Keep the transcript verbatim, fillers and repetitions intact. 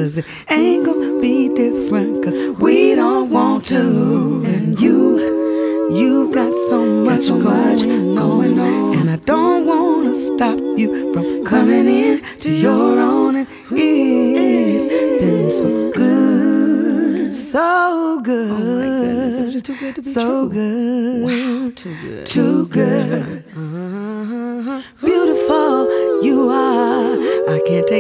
cause it ain't gonna be different, cause we don't want to. And you, you got so much, so much going, going on, and I don't wanna stop you from coming in to your own. And it's been so good, so good. Oh my goodness, it was just too good to be so true. good. Wow, too good. Too good. Uh-huh. Beautiful you are. I can't take